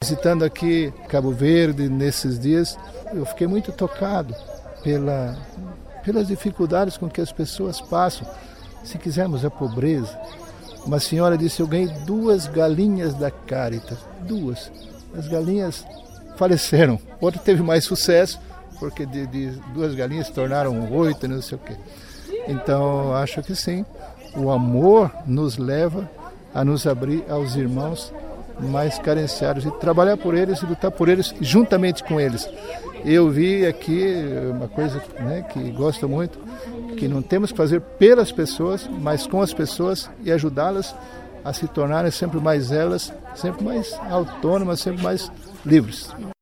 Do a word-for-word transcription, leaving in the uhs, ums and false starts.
Visitando aqui Cabo Verde nesses dias, eu fiquei muito tocado pela, pelas dificuldades com que as pessoas passam. Se quisermos a pobreza, uma senhora disse: eu ganhei duas galinhas da Caritas, duas. As galinhas faleceram, outra teve mais sucesso, porque de, de duas galinhas se tornaram oito, não sei o quê. Então, acho que sim, o amor nos leva a nos abrir aos irmãos mais carenciados e trabalhar por eles e lutar por eles juntamente com eles. Eu vi aqui uma coisa, né, que gosto muito, que não temos que fazer pelas pessoas, mas com as pessoas e ajudá-las a se tornarem sempre mais elas, sempre mais autônomas, sempre mais livres.